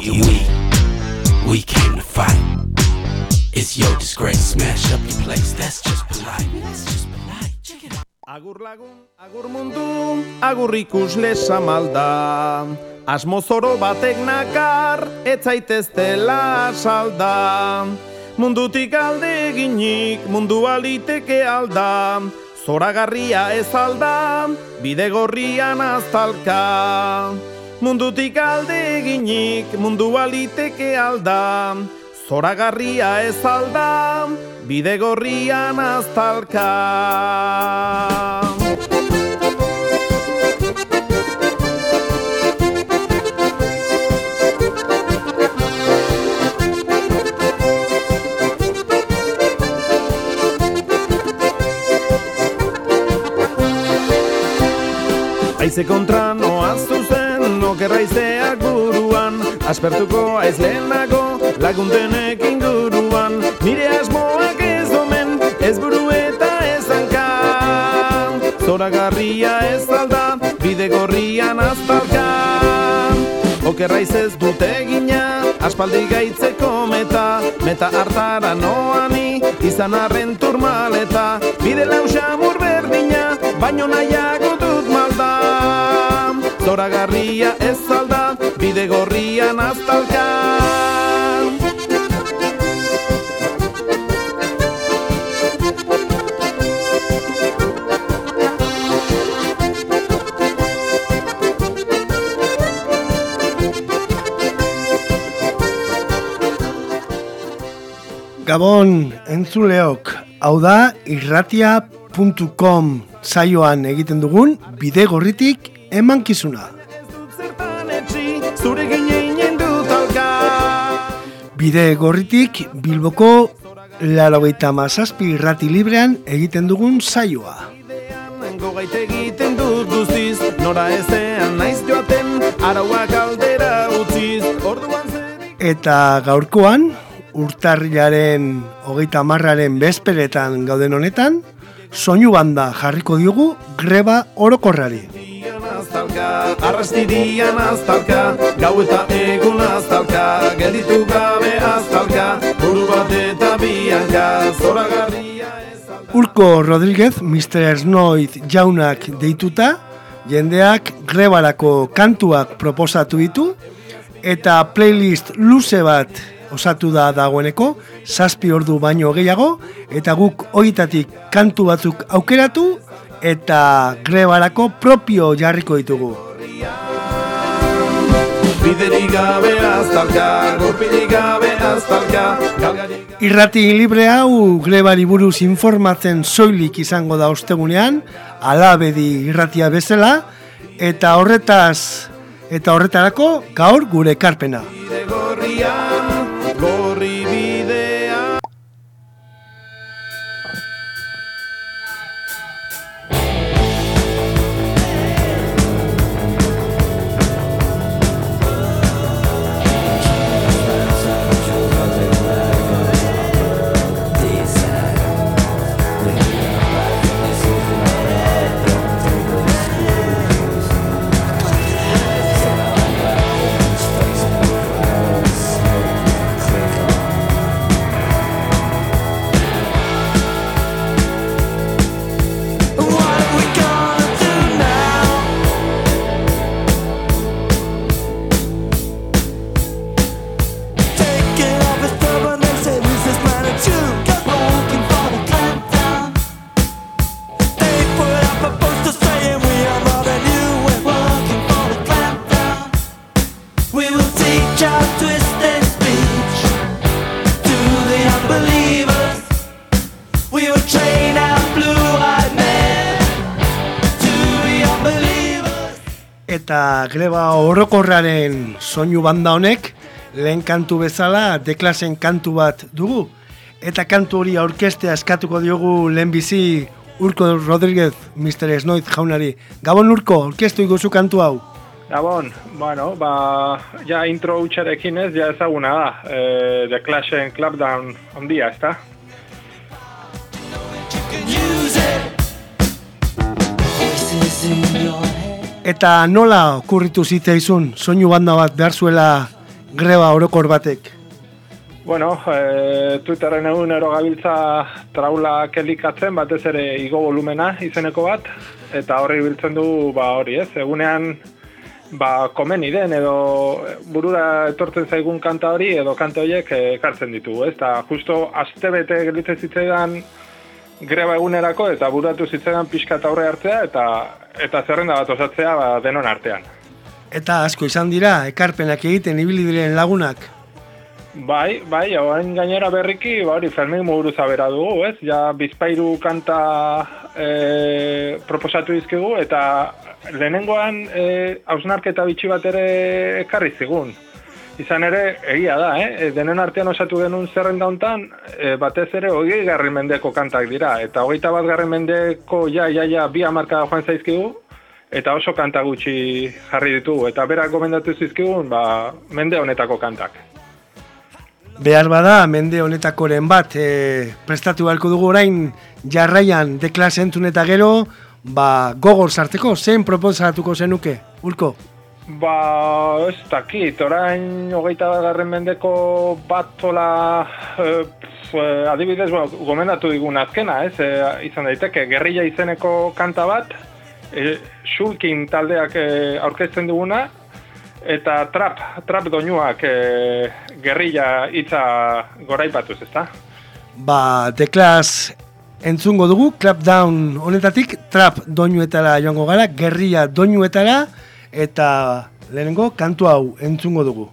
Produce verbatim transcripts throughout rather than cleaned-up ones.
Yeah, we, we came to fight. It's your disgrace, smash up your place, that's just polite. That's just polite, check it out. Agur lagun, agur mundu, agur ikusle samalda. Asmo zoro batek nakar, ez zaiteztela salda. Mundutik alde eginik, mundu aliteke alda. Zoragarria ez alda, bide gorrian aztalka. Mundutik alde eginik, mundu aliteke alda. Zoragarria ez alda, bide gorrian aztalka. Aize kontra noaz zuzen, okerraizeak buruan, aspertuko aiz lehenago, laguntenek inguruan. Nire asmoak ez omen, ez buru eta ez hanka. Zoragarria ez alda, bide gorrian aztalka. Okerraiz ez dut egina, aspaldi gaitzeko meta. Meta hartara noani, izan arren turmaleta. Bide lausamur berdina, baino nahiago dut malda. Zoragarria ez alda, bide gorrian aztalka. Gabon entzuleok, hau da irratia puntu com saioan egiten dugun bide gorritik emankizuna. Bide gorritik Bilboko laurogeita hamazazpi irrati librean egiten dugun saioa. Egiten dut guztiz, nora ezean naiz joaten, arauak aldera utziz. Eta gaurkoan, urtarrilaren hogeita hamarraren bezperetan gauden honetan, soinu banda jarriko diogu greba orokorrari. Arrastidian aztalka, gau eta egun aztalka, gelditu gabe aztalka, buru bat eta bianka, zoragarria ezalka. Urko Rodríguez, mister Snoid jaunak deituta, jendeak grebarako kantuak proposatu ditu, eta playlist luze bat osatu da dagoeneko, zazpi ordu baino gehiago, eta guk horietatik kantu batzuk aukeratu, eta grebarako propio jarriko ditugu. Irrati libre hau grebari buruz informatzen soilik izango da ostegunean, alabedi irratia bezala, eta horretaz eta horretarako gaur gure ekarpena. Eta greba orokorraren soinu banda honek lehen kantu bezala deklasen kantu bat dugu. Eta kantu hori aurkestea eskatuko diogu lehenbizi Urko Rodríguez, mister Snoid jaunari. Gabon Urko, aurkestu iguzu kantu hau. Gabon, bueno, ba, ja intro utxarekin ez, ja ezaguna da. E, The Clash-en Clapdown ondia, ez da? Eta nola okurritu zitzaizun soinu banda bat behar zuela greba orokor batek? Bueno, e, Twitterren egunero gabiltza traulak elikatzen, batez ere igo volumena izeneko bat, eta horri biltzen du, ba hori ez, egunean ba komeni den edo burura etortzen zaigun kanta hori edo kanta horiek ekartzen ditugu, ez? Eta justo astebete gelditzen zitzaidan greba egunerako eta buratu zitzaidan pixka eta aurre hartzea eta eta zerrenda bat osatzea ba, denon artean. Eta asko izan dira, ekarpenak egiten ibili diren lagunak. Bai, bai, orain gainera berriki, ba hori Fermin Muguruza bera dugu, ez? Ja bizpairu kanta e, proposatu dizkigu eta lehenengoan e, hausnarketa bitxi bat ere ekarri zigun. Izan ere, egia da, eh? Denen artean osatu genuen zerrenda hontan, e, batez ere hogei garren mendeko kantak dira, eta hogeita bat garren mendeko ja, ja, ja, bi hamarkada joan zaizkigu, eta oso kanta gutxi jarri ditugu, eta berak gomendatu zizkigun, ba, mende honetako kantak. Behar bada, mende honetakoren bat, e, prestatu beharko dugu orain jarraian deklase entzun eta gero, ba, gogor sarteko, zein proposatuko zenuke, Urko? Ba, ez dakit, orain hogeita bat garren mendeko bat tola, e, adibidez, bueno, gomendatu digun azkena, ez, e, izan daiteke, Gerrilla izeneko kanta bat, e, Shulkin taldeak e, aurkezten duguna, eta trap, trap doinuak e, Gerrilla hitza goraipatuz, ezta? Ba, deklas entzungo dugu, Clapdown honetatik, trap doinuetara joango gara, Gerrilla doinuetara, eta lehenengo kantu hau entzungo dugu.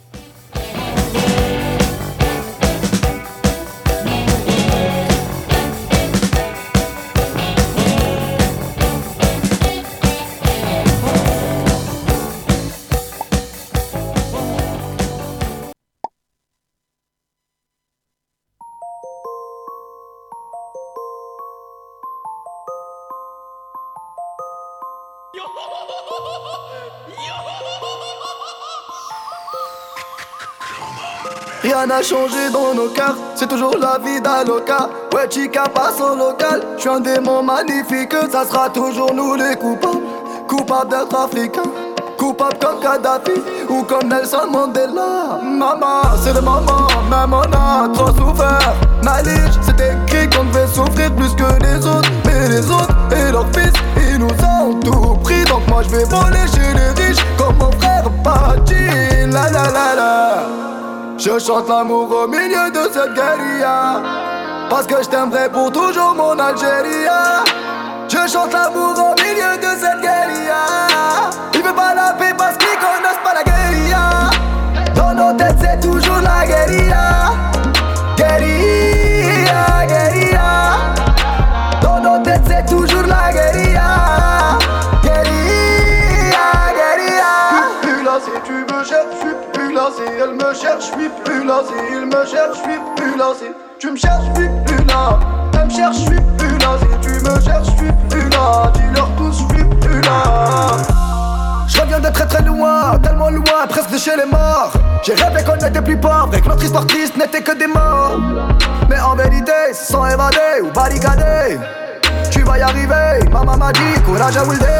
Rien n'a changé dans nos cœurs, c'est toujours la vie d'Aloca. Ouais, chica passe au local, je suis un démon magnifique. Ça sera toujours nous les coupables, coupables d'être africains, coupables comme Kadhafi ou comme Nelson Mandela. Maman, c'est le moment, même on a trop souffert. Malige, c'est écrit qu'on devait souffrir plus que les autres. Mais les autres et leurs fils, ils nous ont tout pris. Donc moi je vais voler chez les riches comme mon frère Pachi. La la la la. Je chante l'amour au milieu de cette guérilla, parce que je t'aimerai pour toujours mon Algérie. Je chante l'amour au milieu de cette guérilla. Ils veulent pas la paix parce qu'ils connaissent pas la guérilla. Dans nos têtes c'est toujours la guérilla. Guérilla, guérilla. Dans nos têtes c'est toujours la guérilla. Guérilla, guérilla. Plus là si tu me cherches, je suis plus là si elle me cherche, je suis plus là si il me cherche, je suis plus là si tu me cherches, je suis plus là. Elle me cherche, je suis plus là si tu me cherches, je suis plus là. Dis-leur tous, je suis plus là. Je reviens de très très loin, tellement loin, presque de chez les morts. J'ai rêvé qu'on n'était plus pauvres et que notre histoire triste n'était que des morts. Mais en vérité, sans évader ou barricader, tu vas y arriver, maman m'a dit, courage à Wilde.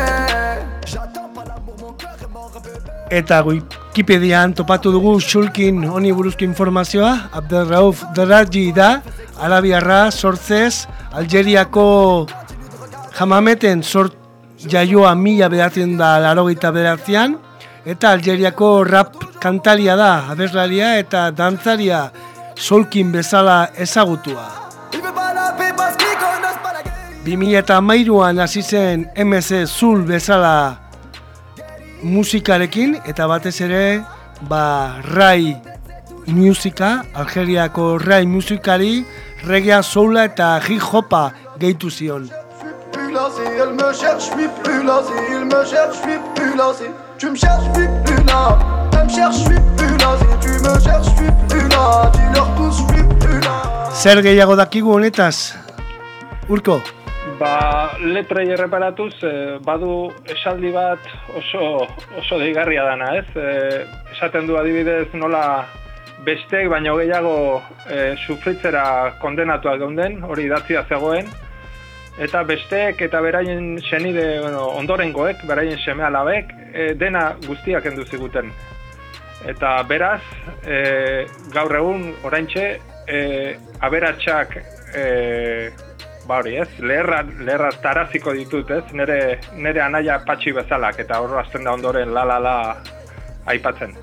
Eta Wikipedian topatu dugu Shulkin honi buruzko informazioa. Abdelrauf Deraji da, arabiarra, sortzez, Algeriako Hamameten sort jaioa mila bederatziehun da laurogeita bederatzian, eta Algeriako rap kantaria da, abeslaria eta dantzaria Shulkin bezala ezagutua. bi mila hamairuan hasi zen M C Zul bezala musikarekin, eta batez ere ba, Rai musika, Algeriako Rai musikari reggae, soula eta hip hopa gehitu zion. Là si elle me cherche, je suis plus là si il me cherche, je suis plus là si tu me cherches, je suis plus là. Elle me cherche, je suis plus là si tu me cherches, je suis plus là. Dis-leur tous, je suis plus là. Zer gehiago dakigu honetaz, Urko? Ba, letrei erreparatuz, eh, badu esaldi bat oso, oso deigarria dana, ez? Eh, esaten du adibidez nola besteek baino gehiago eh, sufritzera kondenatuak geunden, hori idatzia zegoen, eta besteek eta beraien senide, bueno, ondorengoek, beraien seme alabek, eh, dena guztiak kendu ziguten. Eta beraz, e, gaur egun, oraintxe, e, aberatsak, e, ba hori ez, leherra, leherra taraziko ditut ez, nire, nire anaia patxi bezalak, eta horro hasten da ondoren la la la aipatzen.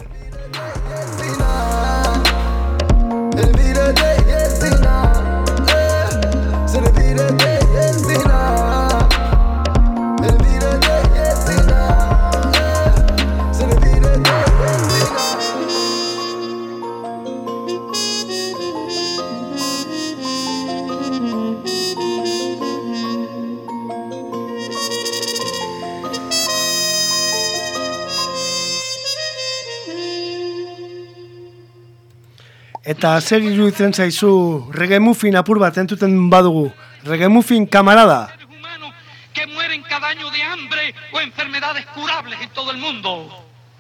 Eta zer iruditzen zaizu reggae muffin apur bat entzuten badugu? Reggae muffin camarada. Que mueren cada año de hambre o enfermedades curables en todo el mundo.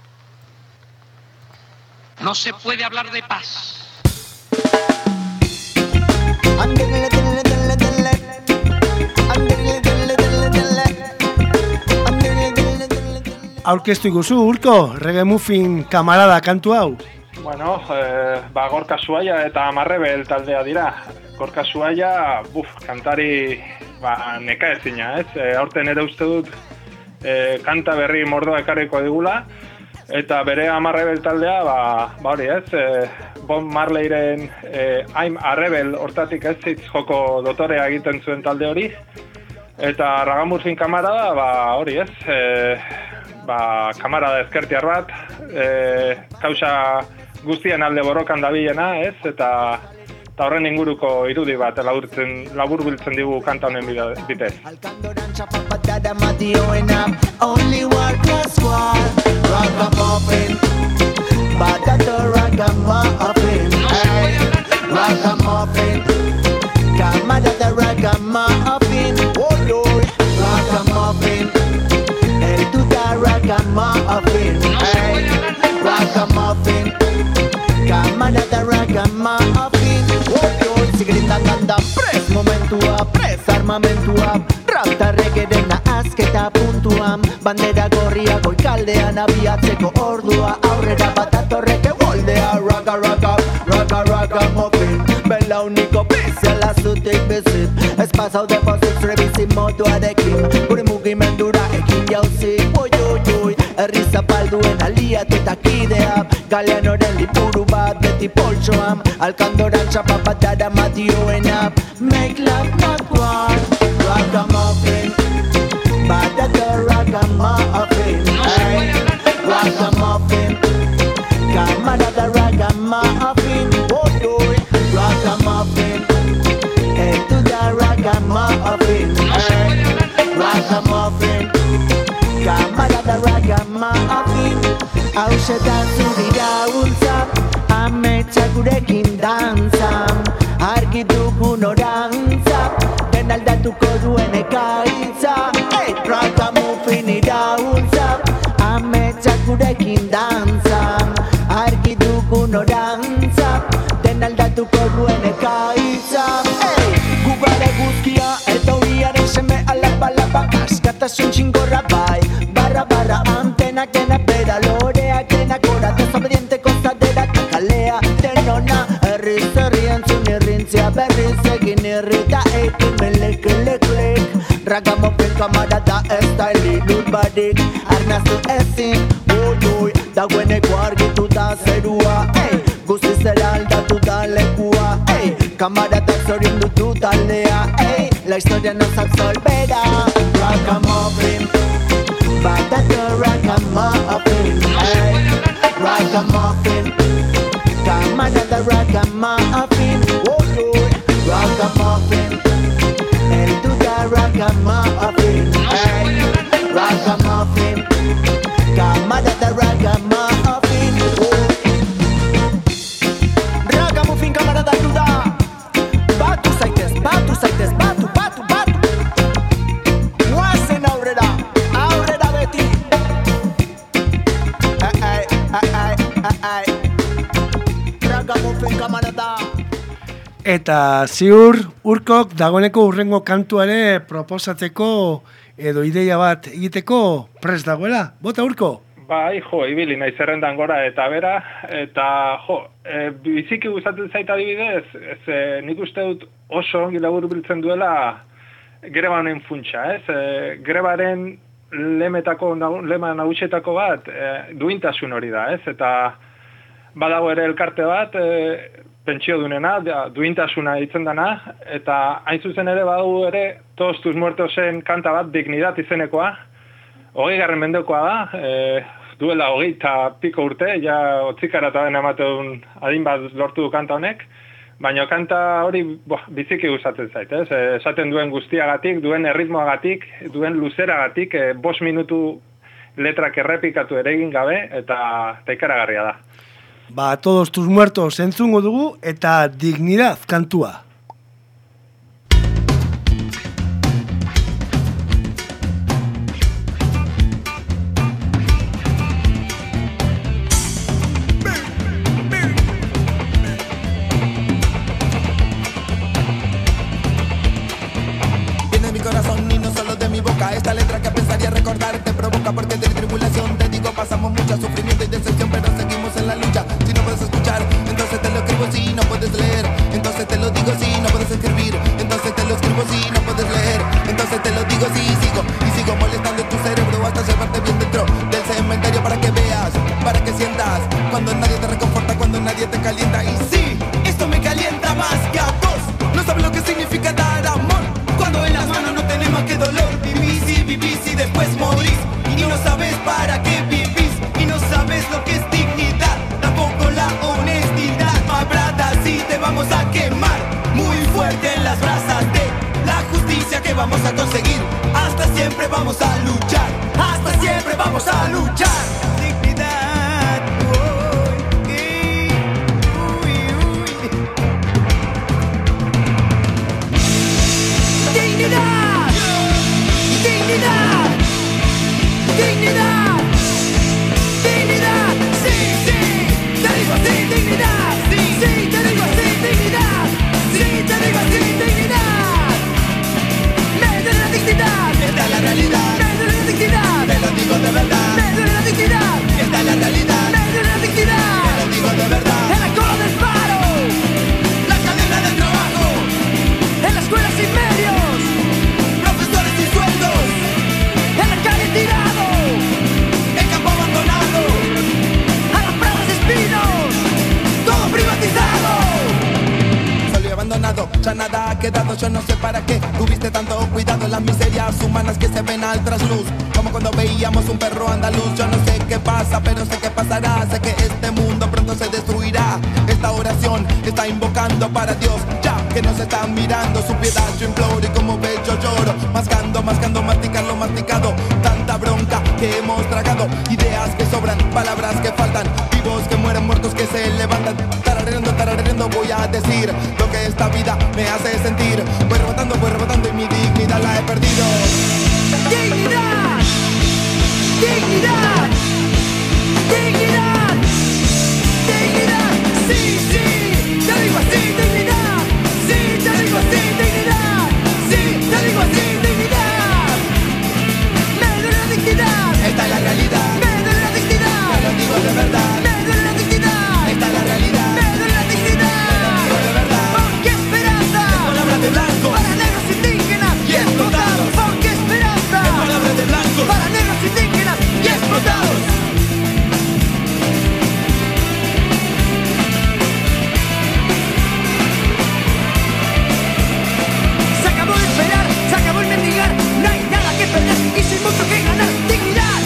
No se puede hablar de paz. Aurkeztu iguzu, Urko, reggae muffin camarada kantu hau? Bueno, eh, ba, Gorka Suaia eta Amarrebel taldea dira. Gorka Suaia, buf, kantari ba, neka ezina, ez? E, aurten ere uste dut e, kanta berri mordoa ekarriko digula, eta bere Amarrebel taldea, ba, ba hori ez, e, Bob Marleyren e, I'm a Rebel hortatik ez zitz joko dotorea egiten zuen talde hori, eta Ragamurfin kamarada, ba hori ez, e, ba, kamarada ezkertiar bat, e, kausa guztien alde borrokan dabilena, ez? Eta, eta horren inguruko irudi bat laburtzen, laburbiltzen digu kanta honen bitez. Kamada da ragamuffin, oh sigritan ganda press momentua, press armamentua, rapta regedena asketa puntuan, bandera gorria goikaldean abiatzeko ordua, aurrera bat atorreke moldea, raga raga, raga ragamuffin, belauniko biziala zutik bizit, ez pasau deposit rebizi moduarekin, gure mugimendura ekin jauzi, oi oi oi, herri zapalduen aliat eta kidea, galean oren lipuru bat beti poltsoam, alkandoran txapapat dara matioena, make love not war, ragamuffin, badata ragamuffin, hey, ragamuffin, camarada ragamuffin, oh oi, ragamuffin, etu da ragamuffin, hey, ragamuffin, camarada ragamuffin, hause dantzu dira untzak, ametsak gurekin dantzan, argi dugun orantzak, den aldatuko duen ekaitza, hey, ragamuffin irauntzak, ametsak gurekin dantzan, argi dugun orantzak, den aldatuko duen ekaitza, hey, gubare guzkia eta horiaren seme alapa alapa, askatasun txingorra bai, barra barra antenak dena bera, loreak dena gora, desobediente kostadera, kakalea, denona, herriz herrien zun irrintzia, berriz egin irrita, eikin melek lek lek, ragamuffin kamarada ez da elilur badik, arnaztu ezin, oi oi, dagoeneko argitu da zerua, ei, guzti zera aldatu da lekua, ei, kamaradak zorin dutu taldea, ei, la historia nos absolverá, ragamuffin, badata ragamuffin, hey, ragamuffin, camarada ragamuffin, oh yo, ragamuffin, el duda ragamuffin, hey, ragamuffin, camarada ragamuffin, oh, ragamuffin, camarada duda, batu zaitez, batu zaitez, batu, batu, batu, guazen aurrera. Eta ziur, Urkok dagoeneko urrengo kantuare proposatzeko edo ideia bat egiteko prest dagoela. Bota, Urko? bai, jo, ibili nahi zerrendan gora eta bera, eta jo, e, biziki gustatzen zait adibidez, ez, e, nik uste dut oso ongi laburbiltzen duela greba honen funtsa, ez? E, grebaren lemetako, lema nagusietako bat, e, duintasun hori da, ez? Eta badago ere elkarte bat, e, pentsio dunena, duintasuna ditzen dana, eta hain zuzen ere badago ere, todos tus muertosen kanta bat, dignidad izenekoa, hogei garren mendekoa da, e, duela hogei eta piko urte, ja otzikara eta den ematen adin bat lortu du kanta honek, baina kanta hori boh, biziki gustatzen zait, ez? E, esaten duen guztiagatik, duen erritmoagatik, duen luzeragatik, e, bost minutu letrak errepikatu ere egin gabe, eta, eta ikaragarria da. Ba, todos tus muertos entzungo dugu, eta dignidad kantua. Esta letra que pensaría recordar te provoca porque de tribulación te digo pasamos mucho sufrimiento y decepción pero seguimos en la lucha. Si no puedes escuchar, entonces te lo escribo si no puedes leer. Entonces te lo digo si no puedes escribir. Entonces te lo escribo si no puedes leer. Entonces te lo digo si sigo y sigo molestando tu cerebro hasta llevarte bien dentro del cementerio para que veas, para que sientas cuando nadie te reconforta, cuando nadie te calienta. Y sí, esto me calienta más que a vos. No sabes lo que significa dar amor cuando en las manos no tenemos que dolor. Vivís y después morís y no sabes para qué vivís y no sabes lo que es dignidad, tampoco la honestidad. Mabrada, si te vamos a quemar muy fuerte en las brasas de la justicia que vamos a conseguir. Hasta siempre vamos a luchar, hasta siempre vamos a luchar. Dignidad, uy, uy, uy. Dignidad. Dignidad, dignidad, dignidad, sí, sí, te digo sí, dignidad, sí, sí, te digo sí, dignidad, sí, te digo sí, dignidad, me duele la dignidad, esta es la realidad, me duele la dignidad, te lo digo de verdad, me duele la dignidad, esta es la realidad, me duele la dignidad, te lo digo de verdad, en la cola del paro, la cadena del trabajo, en la escuela sin medios, profesores sin sueldos, en la calle tirado, el campo abandonado, a las pradas de espinos, todo privatizado. Solo y abandonado, ya nada ha quedado, yo no sé para qué tuviste tanto cuidado. Las miserias humanas que se ven al trasluz, como cuando veíamos un perro andaluz. Yo no sé qué pasa, pero sé qué pasará, sé que este mundo pronto se destruirá. Esta oración está invocando para Dios, ya que nos están mirando su piedad. Yo imploro y como ves yo lloro, mascando, mascando, masticando, masticado. Tanta bronca que hemos tragado, ideas que sobran, palabras que faltan, vivos que mueren, muertos que se levantan. Tarareando, tarareando voy a decir lo que esta vida me hace sentir. Voy rebotando, voy rebotando y mi dignidad la he perdido. Dignidad, dignidad, dignidad, dignidad, sí, sí, te digo así, dignidad, sí, te digo así, dignidad, sí, te digo así, dignidad, me duele la dignidad, esta es la realidad, me duele la dignidad, te lo digo de verdad, me duele la dignidad, esta es la realidad, me duele la dignidad, te lo digo de verdad, porque esperanza, es palabra de blanco, para negros indígenas y explotados, porque esperanza, es palabra de blanco, para negros indígenas y explotados. Se acabó de esperar, se acabó el mendigar, no hay nada que perder y sin mucho que ganar, dignidad.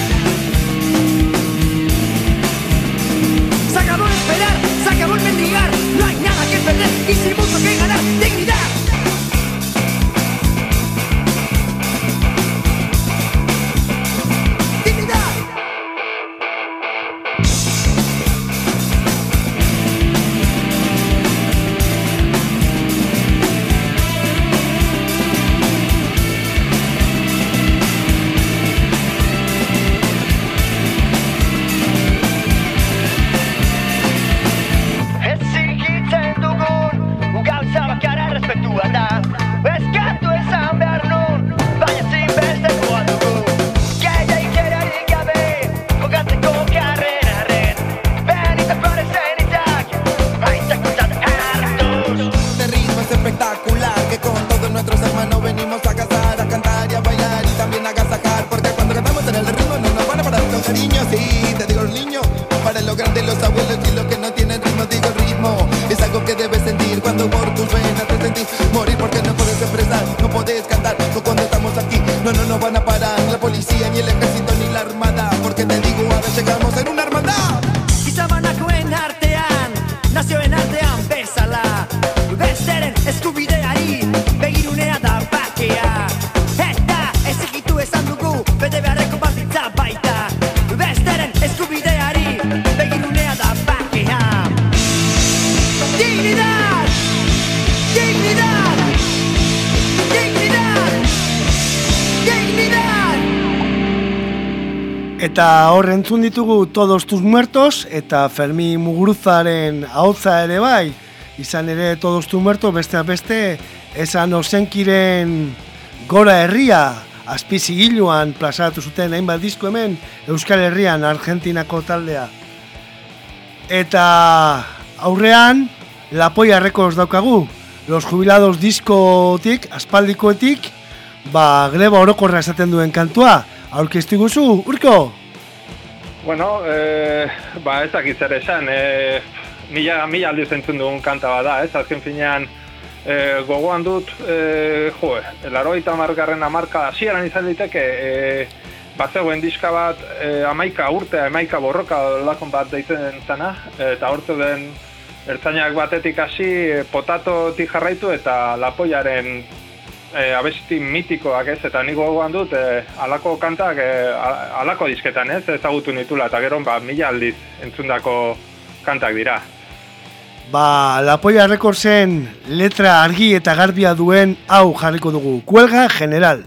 Se acabó de esperar, se acabó el mendigar, no hay nada que perder y sin mucho que ganar, dignidad. Eta hor entzun ditugu Todos tus muertos eta Fermin Muguruzaren ahotsa ere bai. Izan ere Todos tus muertos besteak beste esan Ozenkiren Gora Herria azpizigiluan plazaratu zuten hainbat disko hemen Euskal Herrian Argentinako taldea. Eta aurrean La Polla Records daukagu, Los Jubilados diskotik, aspaldikoetik, ba, greba orokorra esaten duen kantua. Aurkeztu guzu, Urko? Bueno, eh, ba ez dakit zer esan, eh, mila, mila aldiz entzun dugun kanta bada, ez? Azken finean eh, gogoan dut, eh, jo, larogeita hamargarren hamarka hasieran izan liteke, eh, bazegoen diska bat, eh, amaika urte, amaika borroka lakon bat deitzen zana, eta hortu den ertzainak batetik hasi potatotik jarraitu eta Lapoiaren e, abesti mitikoak, ez, eta nik gogoan dut e, alako kantak e, alako disketan, ez, ezagutu nitula, eta gero ba, mila aldiz entzundako kantak dira. Ba, La Polla Recordsen letra argi eta garbia duen hau jarriko dugu, Kuelga General.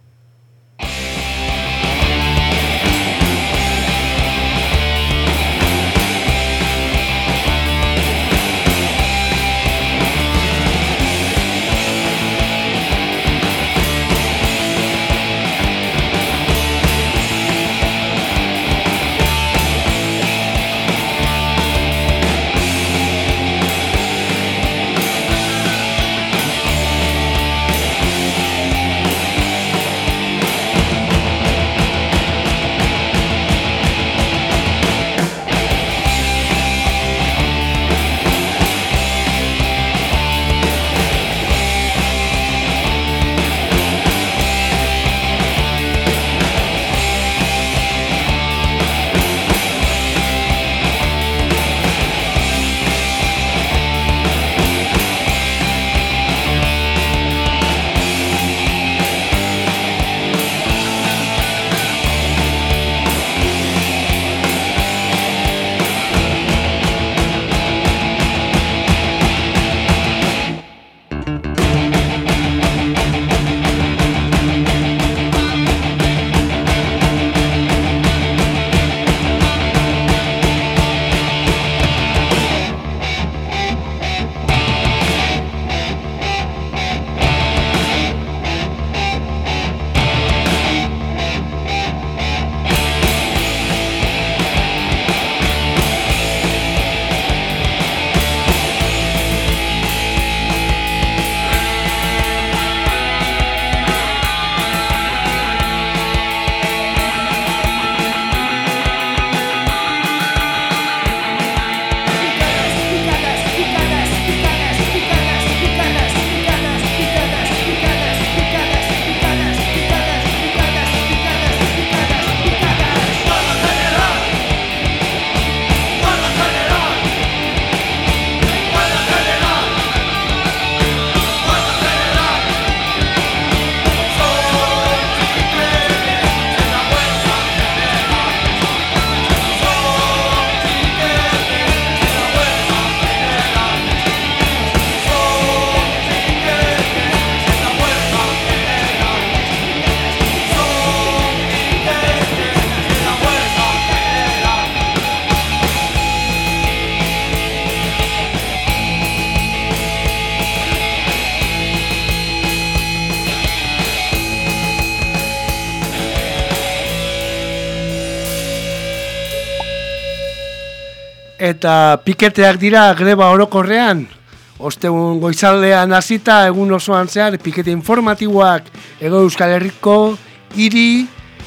Eta piketeak dira greba orokorrean, ostegun goizaldean hasita egun osoan zehar pikete informatiboak Hego Euskal Herriko hiri,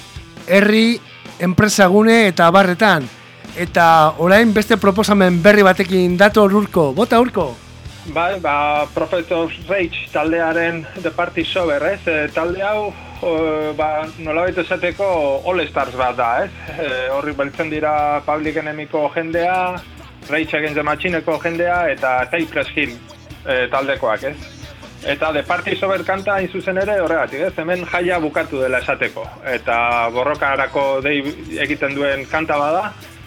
herri, enpresagune eta abarretan. Eta orain beste proposamen berri batekin dator Urko, bota Urko? Bai, ba, Prophet of Rage taldearen The Party Sober, ez? E, talde hau, o, ba, nolabait esateko All Stars bat da, ez? E, horri beltzen dira Public Enemyko jendea, Rage Against the Machineko jendea eta Cypress Hill e, taldekoak, ez? Eta The Party Sober kanta hain zuzen ere horregatik, ez? Hemen jaia bukatu dela esateko. Eta borrokarako dei egiten duen kanta bada,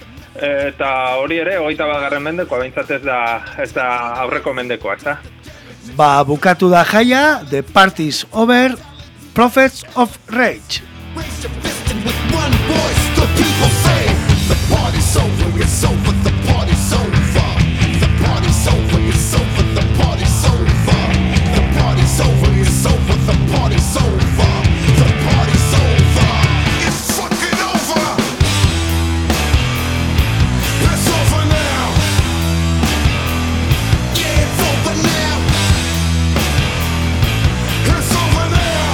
eta hori ere, hogeita bat garren mendekoa, behintzat ez da, ez da aurreko mendekoa, ez da? Ba, bukatu da jaia, The Party's Over, Prophets of Rage. Raise your fist and with one voice, the people it's over, the party's over. The party's over, it's over, the party's over. The party's over, it's over, the party's over. The party's over, it's fucking over. It's over now. Yeah, it's over now. It's over now.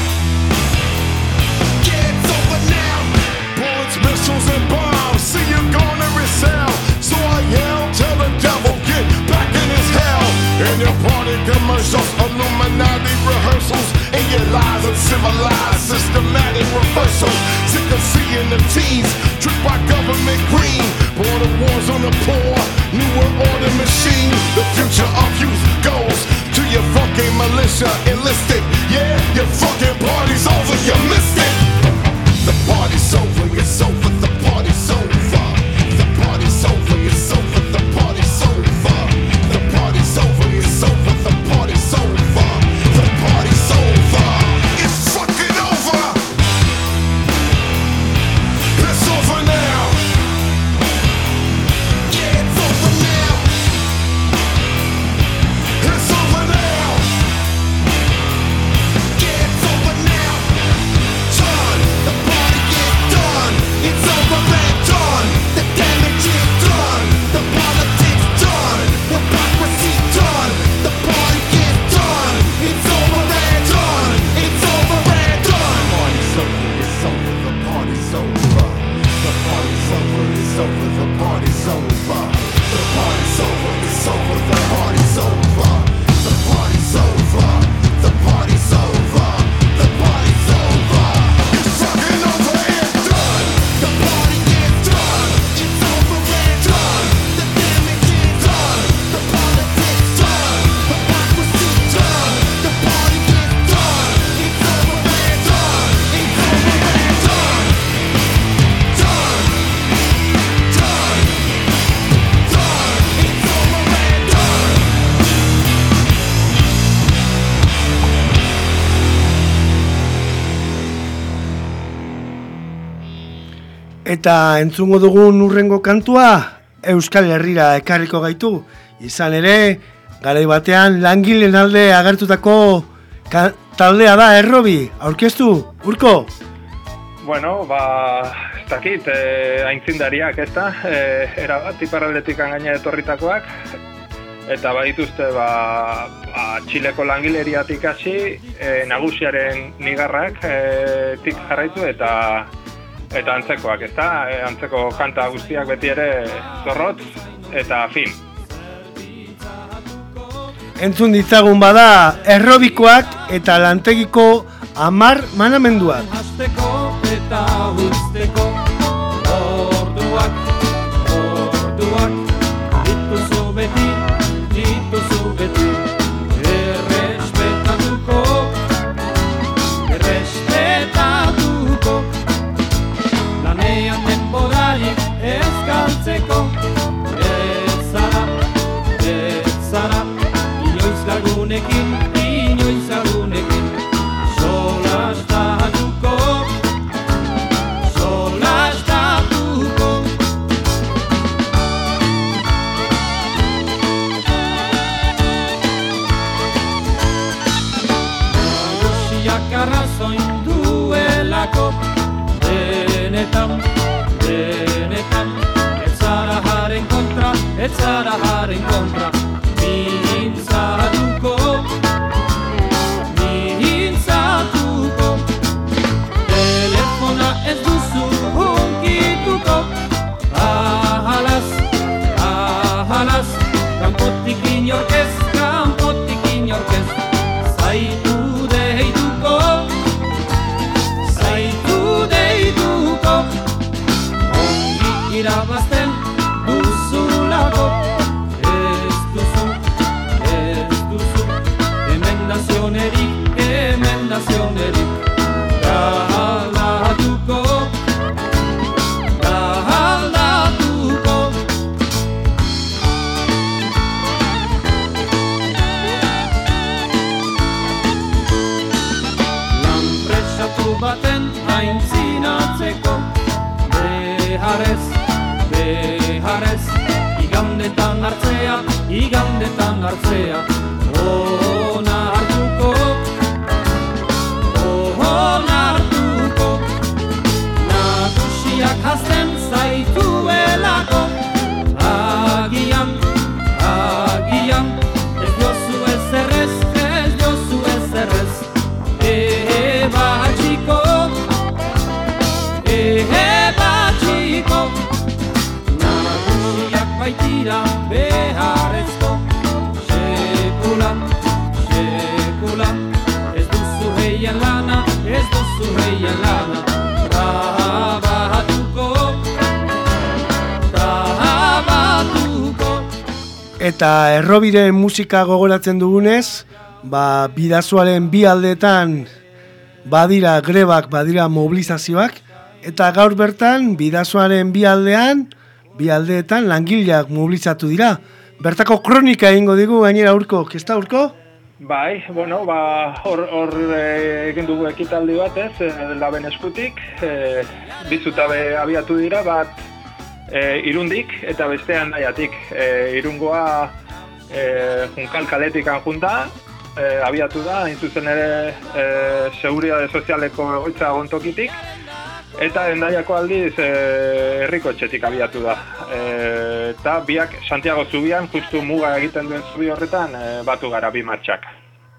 Yeah, it's over now. Bullets, missiles, and bombs. See you gonna resell. So I yell, tell the devil, get back in his hell. In your party commercials, Illuminati rehearsals, and your lies uncivilized, systematic reversals. Sick of seeing the teens tricked by government green. Border wars on the poor, new world order machine. The future of youth goes to your fucking militia enlisted. Yeah, your fucking party's over, you missed it. The party's over, it's over, the party's over. The party's over, it's over, the party's over. The party's over, it's over, the party's over. The party's over, it's fucking over. It's over now. Yeah, it's over now. It's over now. Yeah, it's over now. Done, the party is done. It's over and done. The damage is done. The politics done. Hypocrisy done. The party is done. It's over and done. It's over and done. Party's over, it's over, the party's over. The party's over, it's over, the party's over. The party's over, it's over, the party's over. The party's over. The party's over. The party's over. It's fucking over and done. The party is done. It's over and done. The damage is done. The politics done. Hypocrisy done. The party is done. It's over and done. It's over and done. Done. Done. Done. It's over and done. Eta entzungo dugun urrengo kantua Euskal Herrira ekarriko gaitu. Izan ere, garai batean langileen alde agertutako ka- taldea da Errobi. Aurkeztu, Urko? Bueno, ba, ez dakit, eh, aintzindariak, ez da? Eh, era bat, iparraldetik gaina etorritakoak. Eta badituzte, ba, ba, Txileko langileriatik hasi, eh, nagusiaren nigarrak eh, tik jarraitu eta eta antzekoak, ez da? Eh, antzeko kanta guztiak beti ere zorrotz eta fin. Entzun ditzagun bada Errobikoak eta Lantegiko Amar manamenduak. Hasteko eta usteko orduak, orduak dituzu beti, dituzu beti. Errespetatuko, errespetatuko, lanean denborarik ez galtzeko. Ez zara, ez zara, inoiz lagunekin, inoiz lagunekin. Solastatuko, solastatuko. Nagusiak arrazoin duelako, denetan, denetan. Ez zara jaren kontra, ez zara jaren kontra. Mintzatuko, mintzatuko. Telefona ez duzu hunkituko. Ahalaz, ahalaz. Kanpotik inorkez, kanpotik inorkez. Zaitu deituko, zaitu deituko. Ongi irabazten duzulako. Ez igandetan hartzea, igandetan hartzea. Ona hartuko, ona hartuko, nagusiak hasten zaituelako. Agian, agian, ez diozu ezerrez, ez diozu ezerrez. Eba txiko, eba txiko, nagusiak baitira beharrezko. Sekula, sekula, ez duzu heien lana, ez duzu heien lana. Trabatuko, trabatuko. Eta errobiren musika gogoratzen dugunez, ba, bidasoaren bi aldeetan badira grebak, badira mobilizazioak, eta gaur bertan bidasoaren bi aldean, bi aldeetan langileak mobilizatu dira. Bertako kronika egingo digu gainera Urko, kesta Urko? Bai, bueno, ba, hor, hor e, egin dugu ekitaldi bat, ez, e, laben eskutik, e, bizutabe abiatu dira, bat e, irundik eta bestean daiatik. E, irungoa e, Junkal kaletik anjunta, e, abiatu da, hain zuzen ere e, Seguridade Sozialeko egoitza gontokitik, eta Hendaiako aldiz e, herriko etxetik abiatu da. E, eta biak Santiago zubian, justu muga egiten duen zubi horretan, e, batu gara bi martxak.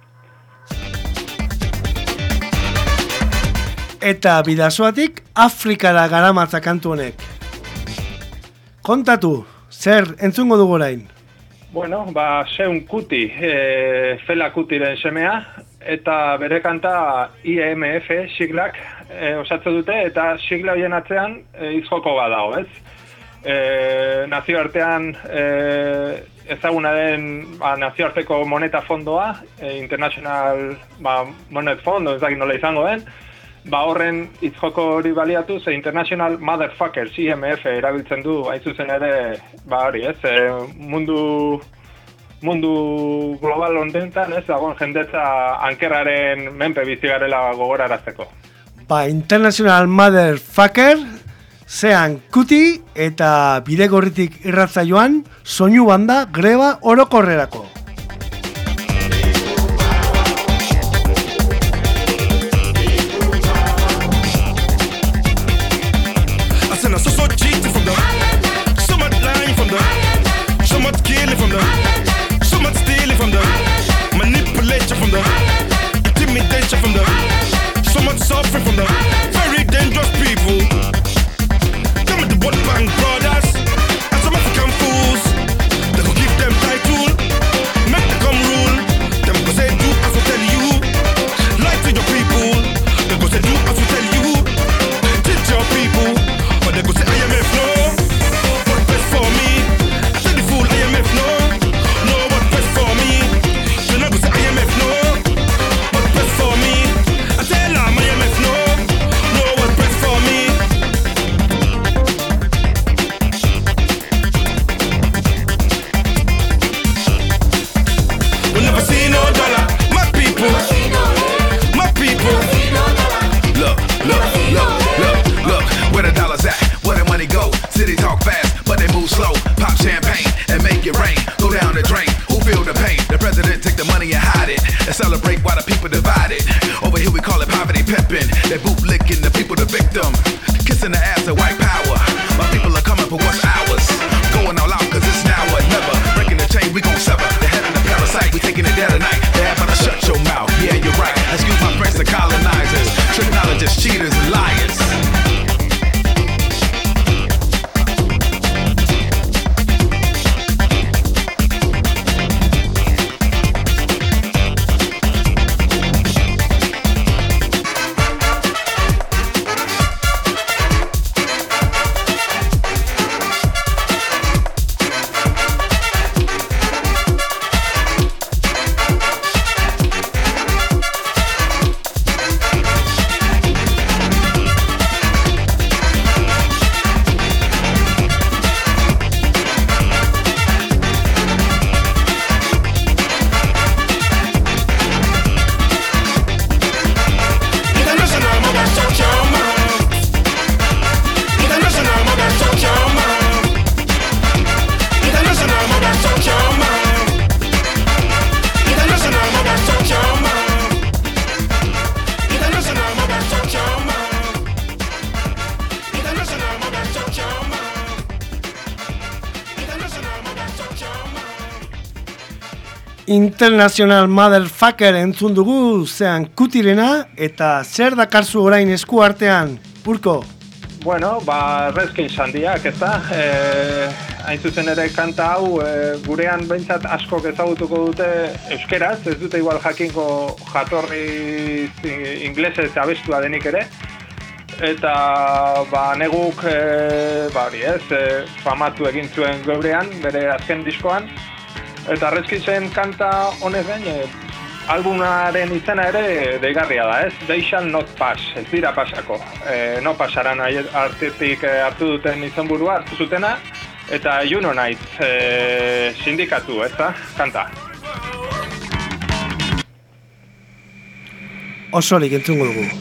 Eta bidasoatik Afrikara garamatza kantu honek. Kontatu, zer entzungo dugu orain? Bueno, ba, Seun Kuti, e, Fela Kutiren semea, eta bere kanta I M F siglak e, osatzen dute, eta sigla horien atzean e, izjoko bat dago, ez? E, nazioartean e, ezaguna den ba, nazioarteko moneta fondoa, e, International ba, Monet Fondo, ez dakit nola izango den, ba horren izjoko hori baliatu, ze International Motherfuckers, I M F erabiltzen du, hain zuzen ere, ba hori, ez, e, mundu mundu global honetan, ez, dagoen jendetza ankerraren menpe bizi garela gogorarazteko. Ba, International Motherfucker, Sean Kuti eta bidegorritik irratzaioan, soinu banda greba orokorrerako. Suffering from the very dangerous people. Come with the one bang brothers and some African fools. They go give them title, make them come rule. Them go say do as we tell you. Lie to your people. They go say do as we tell you. Teach your people, but they go say I M F no. What best for me? I tell the fool I M F no. No what best for me? Then I go say I M F no. What best for me? I tell them I M F no. No what best for me? We'll never see no dollar. My people, my people. Look, look, look, look, look. Where the dollars at? Where the money go? City talk fast, but they move slow. Pop champagne and make it rain. Go down the drain. Who feel the pain? The president take the money and hide it, and celebrate while the people divide it. Over here we call it poverty pimping. They boot licking the people the victim, kissing the ass of white power. My people are coming for what's ours. Going all out cause it's now or never. Breaking the chain we gon' sever. The head of the parasite, we taking it there tonight. They have to shut your mouth. Yeah, you're right. Excuse my friends, the colonizers, technologists, cheaters, and liars. International Motherfucker entzun dugu zean kutirena eta zer dakarzu orain esku artean, Urko? Bueno, ba, Redskins handiak, ez da? E, hain zuzen ere kanta hau e, gurean behintzat askok ezagutuko dute euskeraz, ez dute igual jakinko jatorri inglesez abestua denik ere. Eta ba, neguk e, ba, hori ez, e, famatu egin zuen geurean, bere azken diskoan. Eta Redskinsen kanta honez gain, e, albumaren izena ere deigarria da, ez? They shall not pass, ez dira pasako. E, no pasaran artetik hartu duten izenburua hartu zutena, eta Unionite e, sindikatu, ez da? Kanta. Osorik entzungo dugu.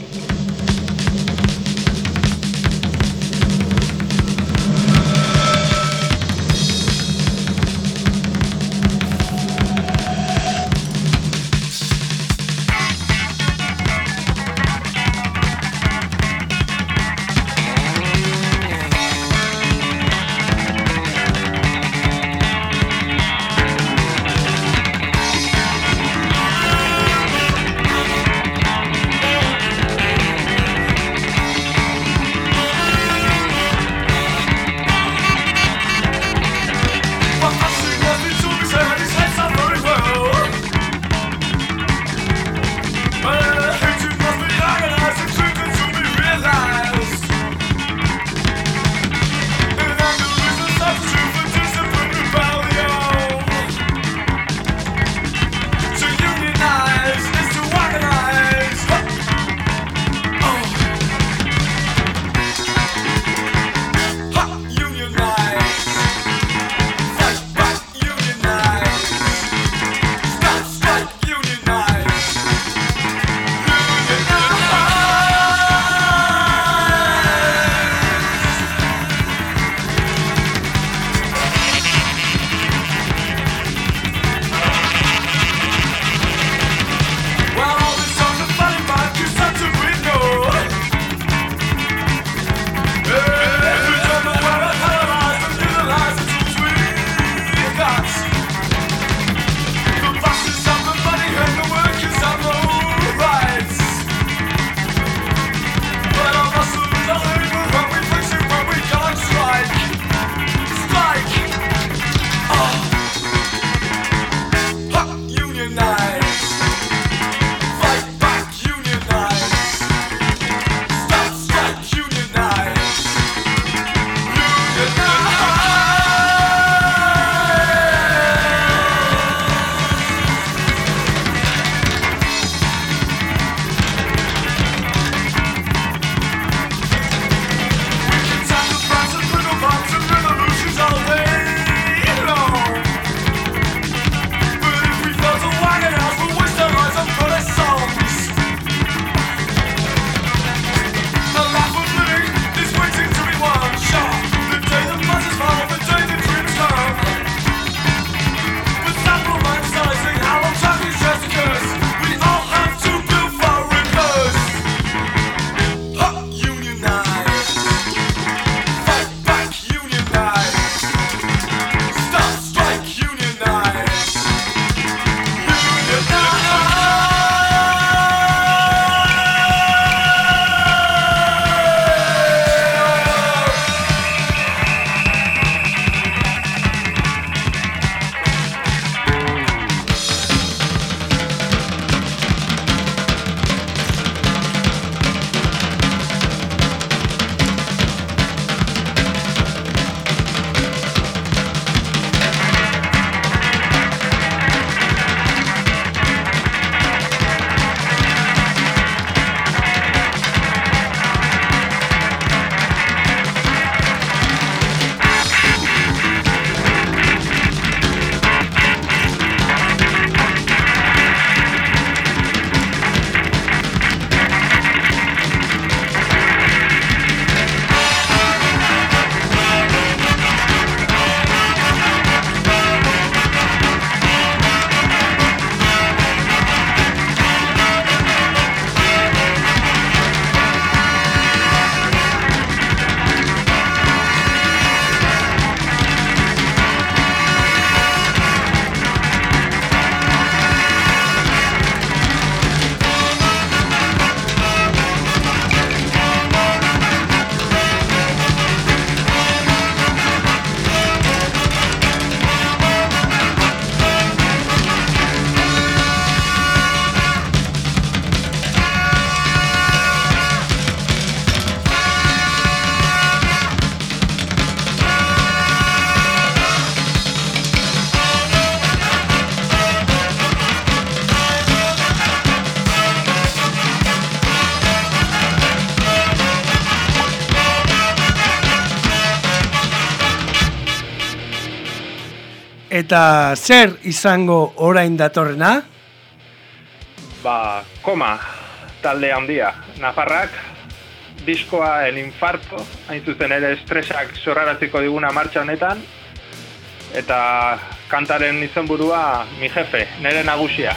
Eta zer izango orain datorrena? Ba, koma, talde handia. Nafarrak, diskoa El Infarto, hain zuzen ere estresak sorraraziko diguna martxa honetan, eta kantaren izenburua Mi Jefe, nere nagusia.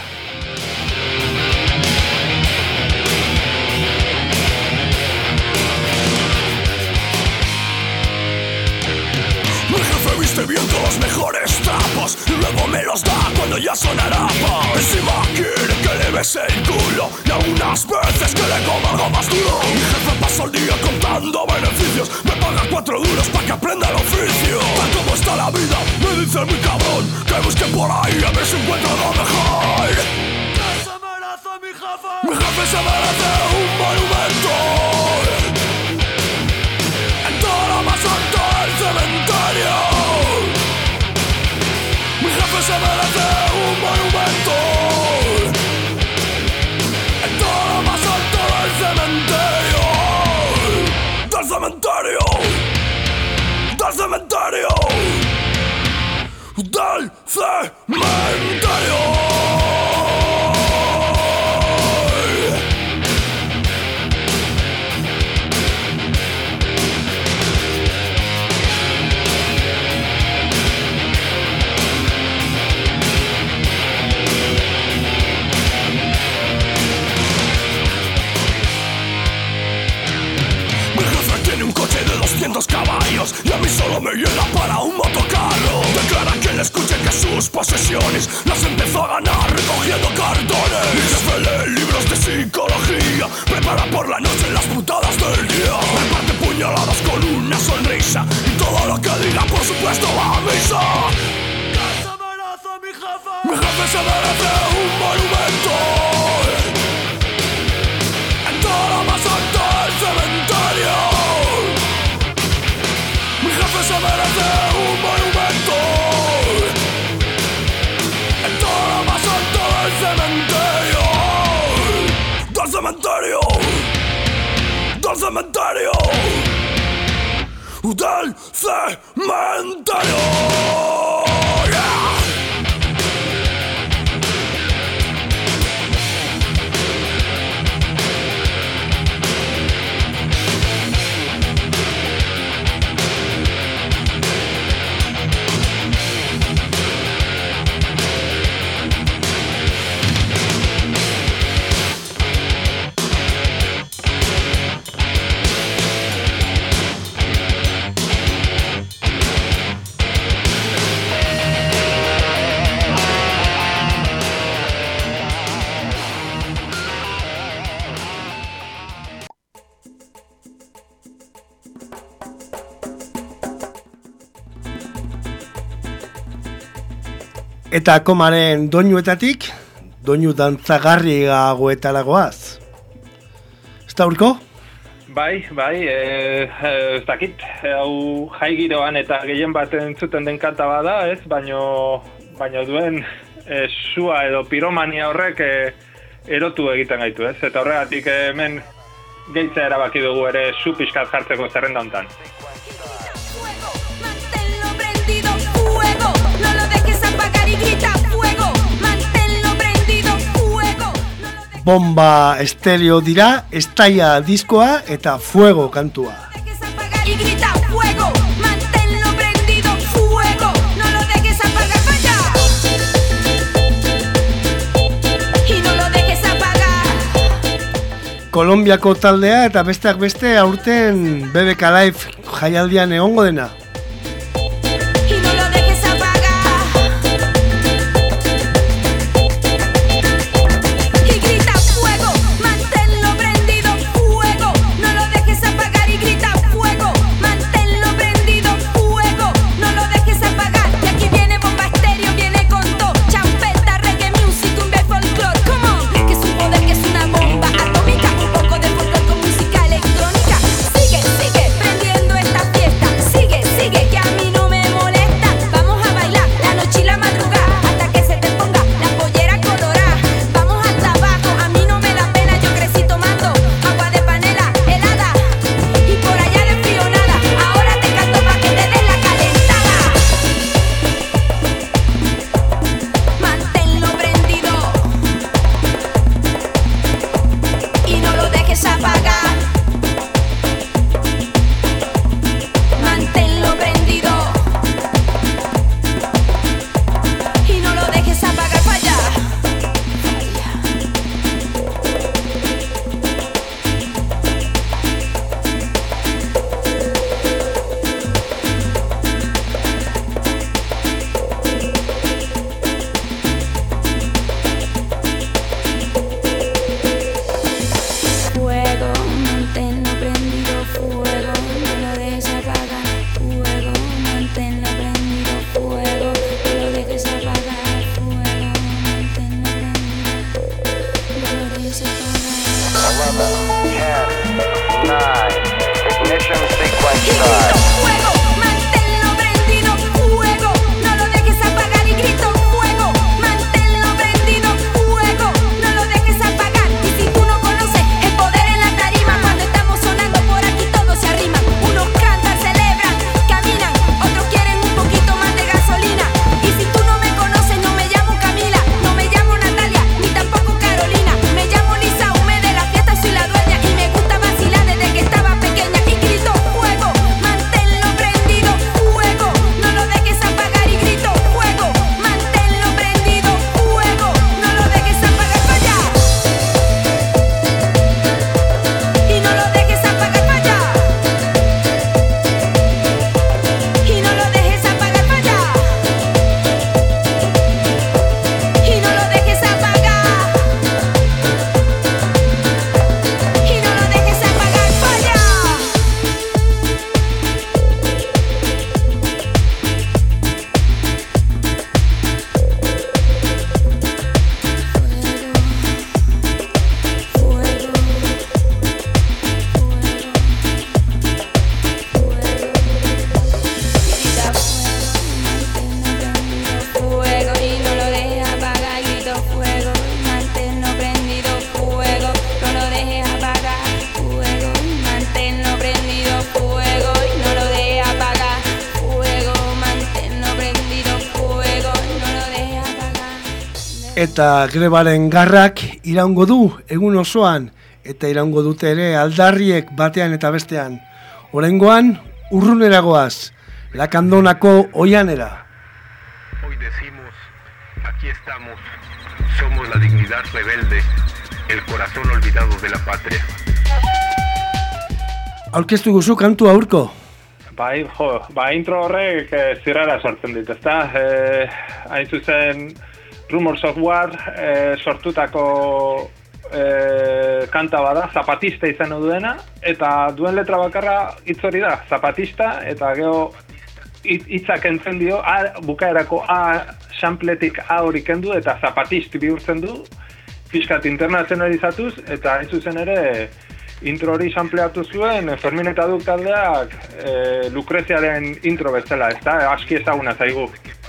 Viste bien todos los mejores trapos y luego me los da cuando ya son harapas. Encima quiere que le bese el culo y algunas veces que le coma algo más duro. Mi jefe pasa el día contando beneficios, me paga cuatro duros para que aprenda el oficio. Tal como está la vida, me dice mi cabrón, que busque por ahí a ver si encuentro lo mejor. ¿Qué se merece mi jefe? Mi jefe se merece un monumento en toda la más alta del cementerio. Mi jefe se merece un monumento en todo lo más alto del cementerio. Del cementerio. Del cementerio. Del cementerio. doscientos caballos y a mí solo me llega para un motocarro. Declara que le escuche que sus posesiones las empezó a ganar recogiendo cartones. Mi jefe lee libros de psicología, prepara por la noche las putadas del día. Reparte puñaladas con una sonrisa y todo lo que diga por supuesto va a misa. ¿Qué se merece mi jefe? Mi jefe se merece un monumento en todo lo más alto del cementerio. Mi jefe se merece un monumento en todo lo más alto del cementerio. Del cementerio. Del cementerio. Del cementerio. Yeah. Eta komaren doinuetatik, doinu dantzagarriagoetara goaz. Ez da urko? Bai, bai, e, e, ez dakit, hau jai giroan eta gehien bat entzuten den kanta bada, ez? Baino, baino duen e, sua edo piromania horrek e, erotu egiten gaitu, ez? Eta horregatik hemen gehitzea erabaki dugu ere su pixkat jartzeko zerrenda hontan. Bomba estereo dira, estaia diskoa eta fuego kantua. Kolombiako taldea eta besteak beste aurten B B K Live jaialdian egongo dena. Sigue, sigue, Eta grebaren garrak iraungo du egun osoan, eta iraungo dute ere aldarriek batean eta bestean. Oraingoan urruneragoaz, Lakandonako oianera. Hoy decimos, aquí estamos, somos la dignidad rebelde, el corazón olvidado de la patria. Aurkeztu guzu kantu aurko. Bai, jo, ba intro horrek e, zirrara sortzen dit, ezta? E, hain zuzen Rumors of War e, sortutako e, kanta bada, Zapatista izan duena, eta duen letra bakarra hitz hori da, Zapatista, eta gero hitzak entzen dio, a, bukaerako A sampletik A hori kendu, eta Zapatist bihurtzen du, fiskat internazionalizatuz, eta hain zuzen ere intro hori sampleatu zuen Fermin eta Duk taldeak e, Lucreziaren intro bezala, ez da, aski ezaguna zaigu.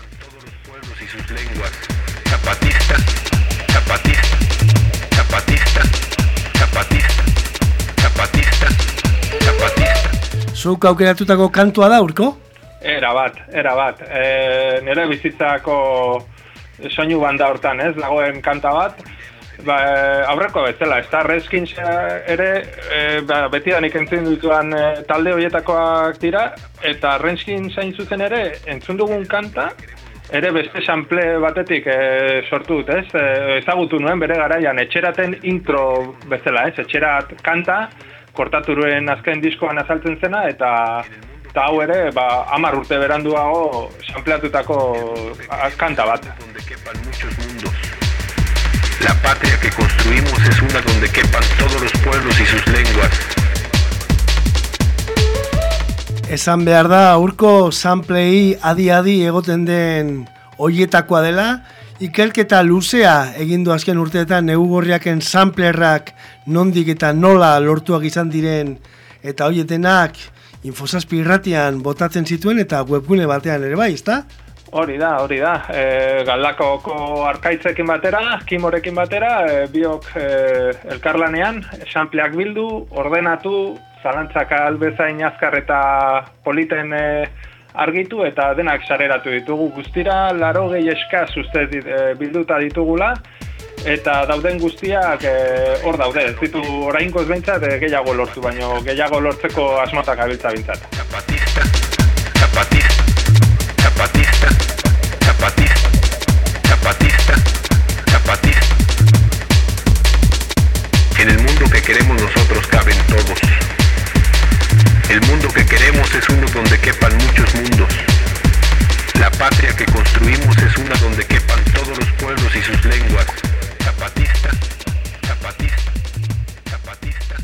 Zapatista, zapatista, zapatista, zapatista, zapatista, zapatista. Zuk aukeratutako kantua da, urko? Era bat, era bat. E, nire bizitzako soinu banda hortan, ez, dagoen kanta bat. Ba, aurreko bezala, ez da, Redskins ere e, ba, betidanik entzun dituan e, talde horietakoak dira, eta Redskins hain zuzen ere entzun dugun kanta, ere beste sample batetik e, sortu dut, ez? E, ezagutu nuen bere garaian, etxeraten intro bezala, ez? Etxerat kanta, kortaturuen azken diskoan azaltzen zena, eta eta hau ere, ba, hamar urte beranduago sampleatutako kanta bat. La patria que construimos es una donde quepan todos los pueblos y sus lenguas. Esan behar da, aurko samplei adi-adi egoten den hoietakoa dela, ikerketa luzea egindu azken urteetan Neugorriaken samplerrak nondik eta nola lortuak izan diren, eta hoietenak Infosazpi irratian botatzen zituen eta webgune batean ere bai, ezta? Hori da, hori da. E, Galdakoko arkaitzekin batera, Kimorekin batera, e, biok e, elkarlanean, sampleak bildu, ordenatu, zalantzak albezain azkar eta politen e, argitu eta denak sareratu ditugu guztira, laro gehi eskaz ustez e, bilduta ditugula, eta dauden guztiak hor e, daude, ez ditu oraingoz behintzat e, gehiago lortu, baino gehiago lortzeko asmotak abiltza behintzat. Zapatista, zapatista, zapatista, zapatista, zapatista, zapatista. En el mundo que queremos nosotros caben todos. El mundo que queremos es uno donde quepan muchos mundos. La patria que construimos es una donde quepan todos los pueblos y sus lenguas. Zapatista, zapatista, zapatista, zapatista.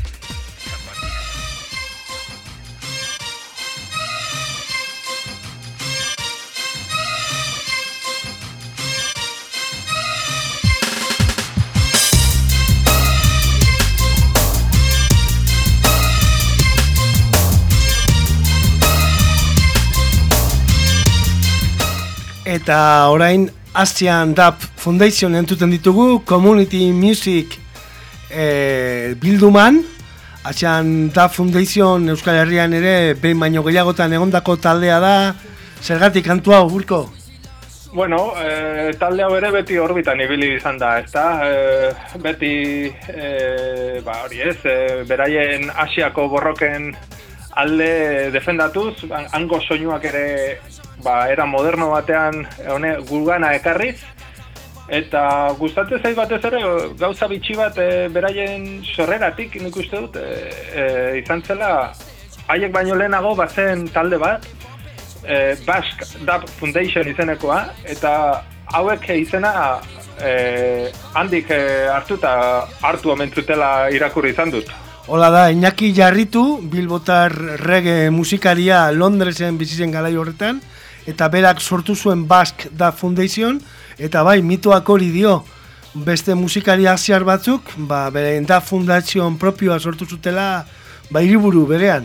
Eta orain Asian Dub Foundation entuten ditugu, Community Music e, bilduman. Asian Dub Foundation Euskal Herrian ere behin baino gehiagotan egondako taldea da. Zergatik kantua Urko? Bueno, e, talde hau ere beti orbitan ibili izan da, ezta? E, beti, e, ba hori ez, e, beraien Asiako borroken alde defendatuz, hango soinuak ere ba, era moderno batean hone gugana ekarriz, eta gustatzen zait batez ere gauza bitxi bat e, beraien sorreratik nik uste dut e, e, izan zela haiek baino lehenago bazen talde bat, e, Basque Dub Foundation izenekoa, eta hauek izena e, handik e, hartuta hartu omentzutela irakurri izan dut. Hola da, Iñaki Jarritu, bilbotar reggae musikaria Londresen bizitzen garai horretan, eta berak sortu zuen Basque Dub Foundation, eta bai, mitoak hori dio, beste musikari asiar batzuk, ba, bere Dub Foundation propioa sortu zutela, ba, hiriburu berean.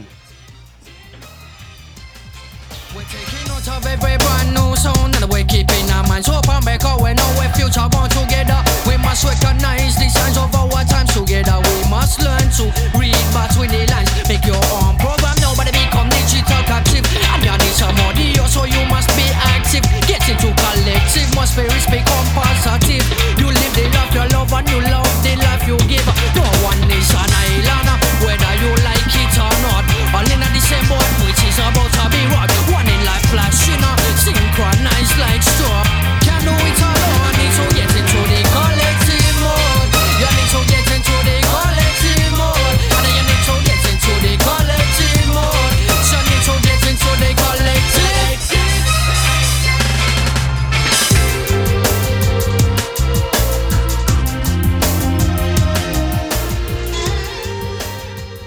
So you must be active. Get into collective. Must be respect on positive. You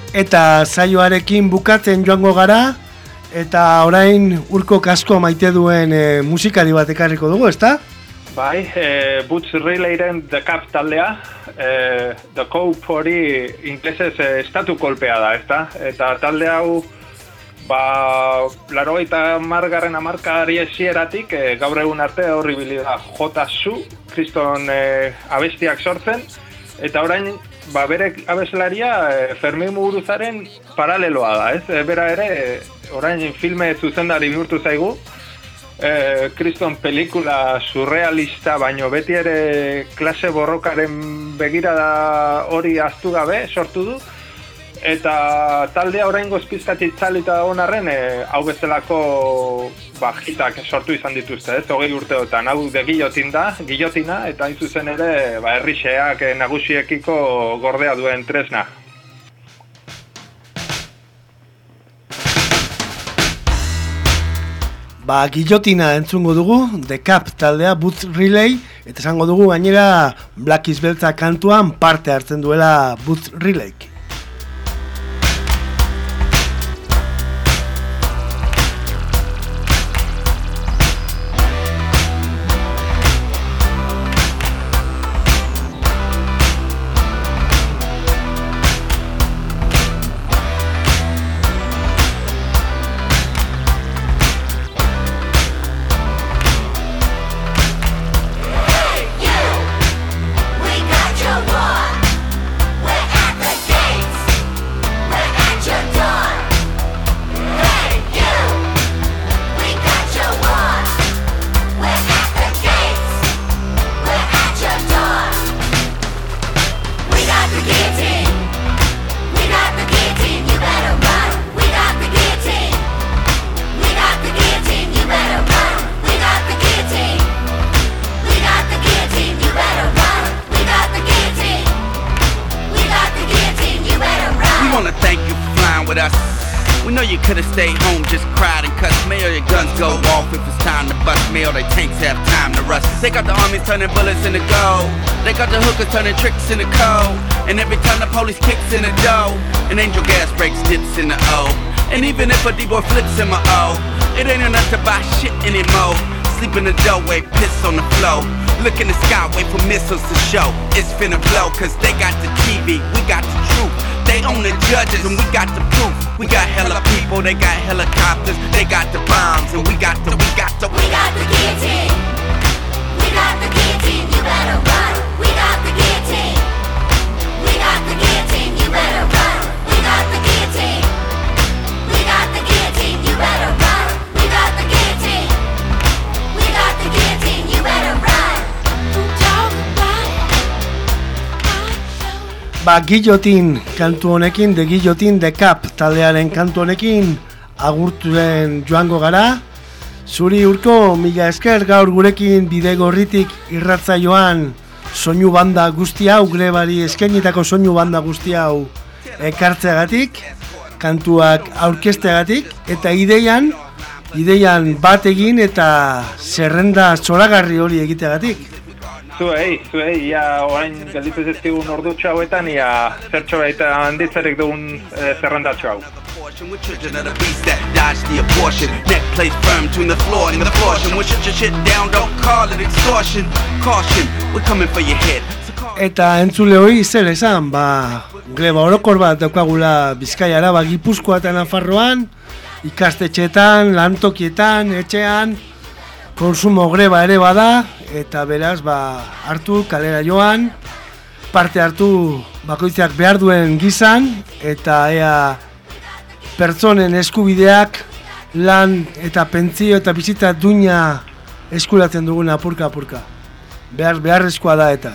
Eta saioarekin bukatzen joango gara, eta orain Urko asko maite duen e, musikari bat ekarriko dugu, ezta? Bai, e, Boots Rileyren The Cap taldea, e, The Cope hori inglesez e, estatu kolpea da, ezta? Eta talde hau, ba, laurogeita hamargarren hamarkadari hasieratik e, gaur egun arte horri bilida J. Su, kriston e, abestiak sortzen, eta orain ba, bere abeslaria e, Fermin Muguruzaren paraleloa da, ez? E, bera ere, e, orain filme zuzendari bihurtu zaigu, e, kriston pelikula surrealista, baino beti ere klase borrokaren begirada hori ahaztu gabe sortu du, eta taldea orain gozpizkatik itzalita onarren, e, hau bezalako ba, hitak sortu izan dituzte, ez, hogei urteotan, hau de Guillotin da, Guillotina, eta hain zuzen ere, ba, herrixeak e, nagusiekiko gordea duen tresna. Ba, Guillotina entzungo dugu, The Cap taldea, Boots Riley, eta esango dugu gainera Black is Beltza kantuan parte hartzen duela Boots Riley. Turning bullets in the gold. They got the hookers turning tricks in the cold. And every time the police kicks in the dough, an angel gas breaks dips in the O. And even if a D-boy flips in my O, it ain't enough to buy shit anymore. Sleep in the doorway, piss on the floor. Look in the sky, wait for missiles to show. It's finna blow, cause they got the T V, we got the truth. They own the judges and we got the proof. We got hella people, they got helicopters. They got the bombs and we got the, we got the, we got the guillotine. We got the guillotine, you better run. We got the guillotine. We got the guillotine, you better run. We got the guillotine. We got the guillotine, you better run. We got the guillotine. We got the guillotine, you better run. Ba, Guillotin kantu honekin, The Guillotin, The Cap taldearen kantu honekin agurturen joango gara. Zuri Urko, mila esker gaur gurekin Bidegorritik irratzaioan soinu banda guzti hau, grebari eskainitako soinu banda guzti hau ekartzeagatik, kantuak aurkezteagatik, eta ideian, ideian bat egin eta zerrenda zoragarri hori egiteagatik. Zuei, zuei, ia orain gelditu zezkigun ordutxo hauetan, ia zertxo baita handitzerek dugun e, zerrendatxo hau. With children of the beast that dodge the abortion. Neck placed firm between the floor and the portion. When shut your shit down, don't call it extortion. Caution, we're coming for your head. Eta entzule hori zer esan, ba, greba orokor bat daukagula Bizkaia, Araba, Gipuzkoa eta Nafarroan, ikastetxeetan, lantokietan, etxean, konsumo greba ere bada, eta beraz, ba, hartu, kalera joan, parte hartu bakoitzak behar duen gizan, eta ea pertsonen eskubideak, lan eta pentsio eta bizitza duina eskuratzen duguna apurka-apurka. Behar, beharrezkoa da eta.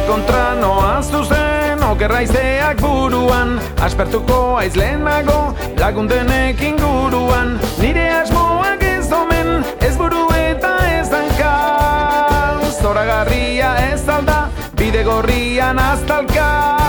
kontra noa zuzen, okerraizeak buruan, aspertuko aiz lehenago, lagundenek inguruan, nire asmoak ez omen, ez buru eta ez hanka. Zoragarria ez alda, bide gorrian aztalka.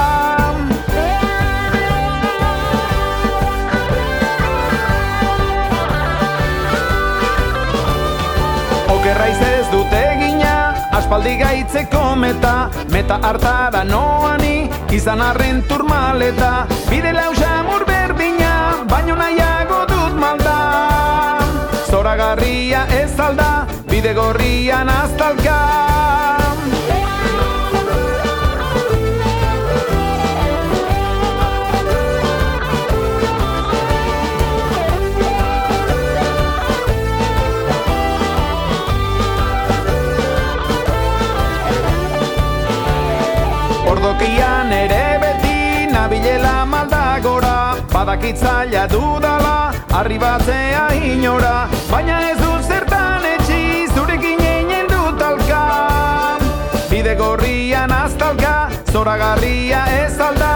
Okerraiz ez dute egina, aspaldi gaitzeko meta, meta hartara noani, izan arren turmaleta, bide lausa mur berdina, baino nahiago dut malda. Zoragarria ez alda, bide gorrian aztalka. Ordokian ere beti nabilela maldagora, badakitzaila dudala, arribatzea inora, baina ez dut zertan etxi, zurekin einen dut alka. Bide gorrian aztalka, zoragarria ez alda.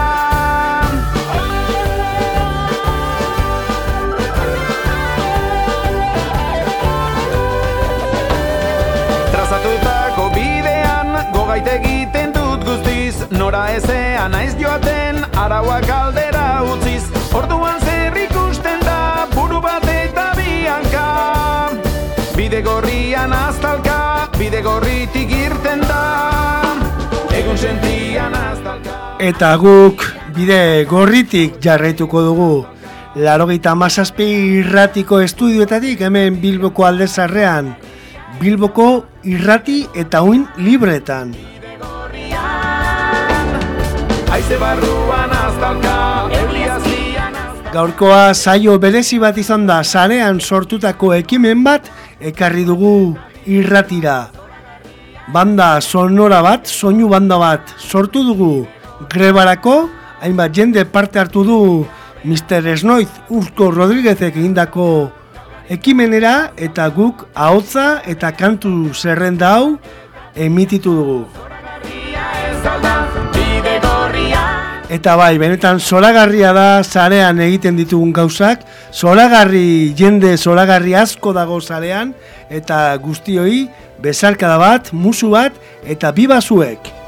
Trazatutako bidean, gogait egiten dut guztiz, nora ezean naiz joaten, arauak aldera utziz, orduan zer ikusten da, buru bat eta bianka. Bide gorrian aztalka, bide gorritik irten da, egun sentian aztalka. Eta guk bide gorritik jarraituko dugu. Laurogeita hamazazpi irratiko estudioetatik hemen Bilboko Alde Zaharrean, Bilboko irrati eta uin libretan. Aize barruan aztalka, euliazian aztalka. Gaurkoa saio berezi bat izan da, sarean sortutako ekimen bat ekarri dugu irratira. Banda sonora bat, soinu banda bat sortu dugu grebarako, hainbat jende parte hartu du mister Esnoiz Urko Rodriguezek egindako ekimenera, eta guk ahotsa eta kantu zerrenda hau emititu dugu. Eta bai, benetan zoragarria da sarean egiten ditugun gauzak, zoragarri jende zoragarri asko dago sarean, eta guztioi bezarkada bat, musu bat, eta biba zuek!